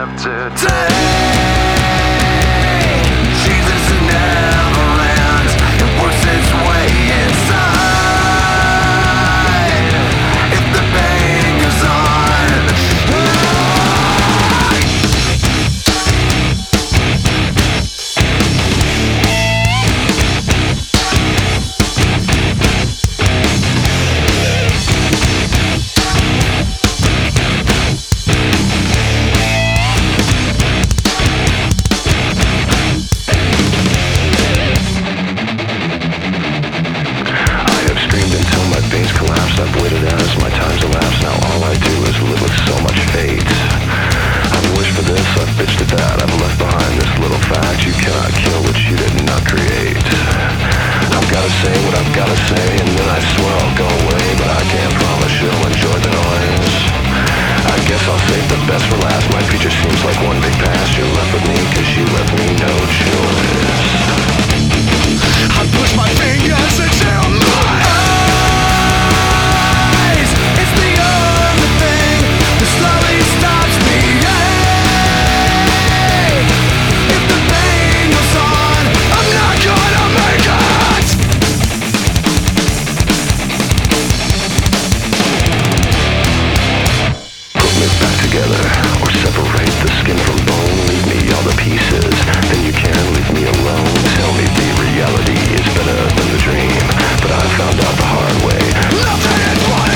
have to take. Jesus in Neverland, it works its way inside. If the pain goes on, I've waited as my time's elapsed. Now all I do is live with so much fate. I've wished for this, I've bitched at that. I've left behind this little fact: you cannot kill what you did not create. I've gotta say what I've gotta say, and then I swear I'll go away, but I can't promise you'll enjoy the noise. I guess I'll save the best for last. My future seems like one big past. You're left with me cause you left me no choice. I push my fingers into my eyes. It's the only thing that slowly stops me. Hey, if the pain goes on, I'm not gonna make it. Put me back together, or separate the skin from bone. Leave me all the pieces, then you can leave me alone. Tell me the reality is better than the dream, but I found out the hard way. Nothing is what